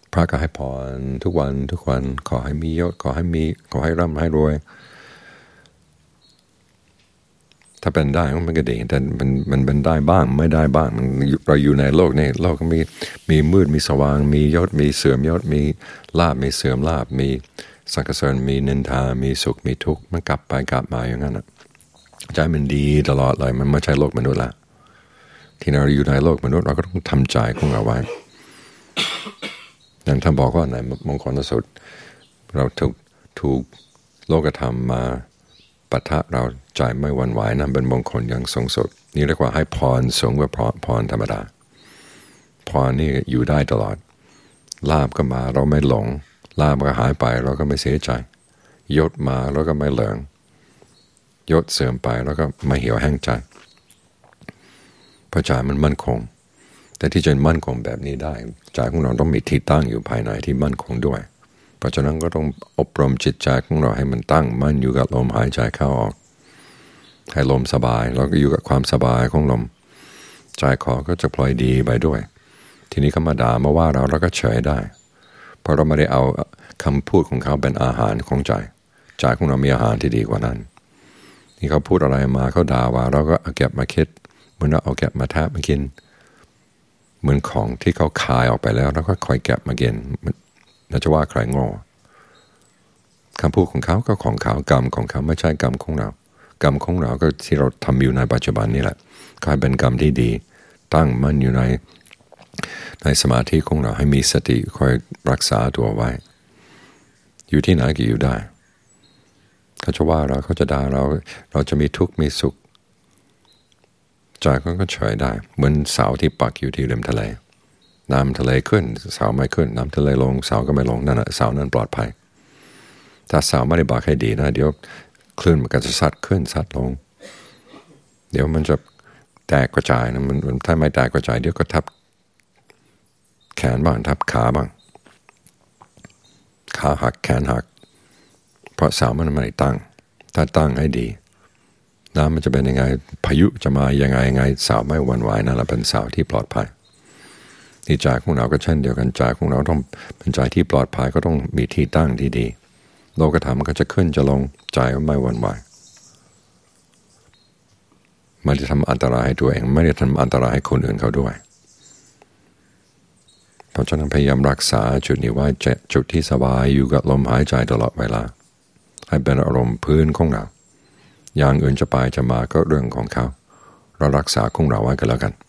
พระก็ให้พรทุกวันขอให้มียศขอให้ร่ำให้รวยถ้าเป็นได้มันก็ดีแต่มันเป็นได้บ้างไม่ได้บ้างเราอยู่ในโลกนี่โลกก็มีมืดมีสว่างมียศมีเสื่อมยศมีลาภมีเสื่อมลาภมีสรรเสริญมีนินทามีสุขมีทุกข์มันกลับไปกลับมาอย่างนั้นนะใจมันดีตลอดเลยมันไม่ใช่โลกมนุษย์ละที่เราอยู่ในโลกมนุษย์เราก็ต้องทำใจของเราไว้อย่างท่านบอกว่าในมงคลสูตรเราถูกโลกธรรมมาปะทะเราใจไม่หวั่นไหวนั่นเป็นมงคลอย่างสูงสุดนี่เรียกว่าให้พรสูงกว่าพรธรรมดาพรนี่อยู่ได้ตลอดลาภก็มาเราไม่หลงลาภก็หายไปเราก็ไม่เสียใจยศมาเราก็ไม่เหลิงยศเสื่อมไปแล้วก็ไม่เหี่ยวแห้งใจเพราะใจมันมั่นคงแต่ที่จะมั่นคงแบบนี้ได้ใจของเราต้องมีที่ตั้งอยู่ภายในที่มั่นคงด้วยเพราะฉะนั้นก็ต้องอบรมจิตใจของเราให้มันตั้งมั่นอยู่กับลมหายใจเข้าออกให้ลมสบายแล้วก็อยู่กับความสบายของลมใจคอก็จะพลอยดีไปด้วยทีนี้เขามาด่ามาว่าเราก็เฉยได้เพราะเราไม่ได้เอาคำพูดของเขาเป็นอาหารของใจของเรามีอาหารที่ดีกว่านั้นนี่เขาพูดอะไรมาเขาด่าว่าเราก็เอาเก็บมาคิดเหมือนเราเอาเก็บมาแทบมากินเหมือนของที่เขาคายออกไปแล้วก็คอยเก็บมากินน่าจะว่าใครโง่คำพูดของเขาก็ของเขากรรมของเขาไม่ใช่กรรมของเรากรรมของเราก็ที่เราทำอยู่ในปัจจุบันนี่แหละกลายเป็นกรรมที่ดีตั้งมั่นอยู่ในสมาธิของเราให้มีสติคอยรักษาตัวไว้อยู่ที่ไหนก็อยู่ได้เขาจะว่าเราเขาจะด่าเราจะมีทุกข์มีสุขใจก็เฉยได้เหมือนเสาที่ปักอยู่ที่ริมทะเลน้ำทะเลขึ้นเสาไม่ขึ้นน้ำทะเลลงเสาก็ไม่ลงนั่นแหละเสานั้นปลอดภัยถ้าเสาไม่ได้ปักให้ดีนะเดี๋ยวคลื่นมันก็จะซัดขึ้นซัดลงเดี๋ยวมันจะแตกกระจายนะมันถ้าไม่แตกกระจายเดี๋ยวก็ทับแขนบ้างทับขาบ้างขาหักแขนหักเพราะเสามันไม่ได้ตั้งถ้าตั้งให้ดีน้ำมันจะเป็นยังไงพายุจะมายังไงเสาไม่หวั่นไหวนั่นแหละเป็นเสาที่ปลอดภัยที่ใจของเราก็เช่นเดียวกันใจของเราต้องเป็นใจที่ปลอดภัยก็ต้องมีที่ตั้งที่ดีโลกธรรมมันก็จะขึ้นจะลงใจก็ไม่หวั่นไหวไม่ได้ทำอันตรายให้ตัวเองไม่ได้ทำอันตรายให้คนอื่นเขาด้วยเพราะฉะนั้นพยายามรักษาจุดนี้ไว้จุดที่สบายอยู่กับลมหายใจตลอดเวลาให้เป็นอารมณ์พื้นของเราอย่างอื่นจะไปจะมาก็เรื่องของเขาเรารักษาของเราไว้กันแล้วกัน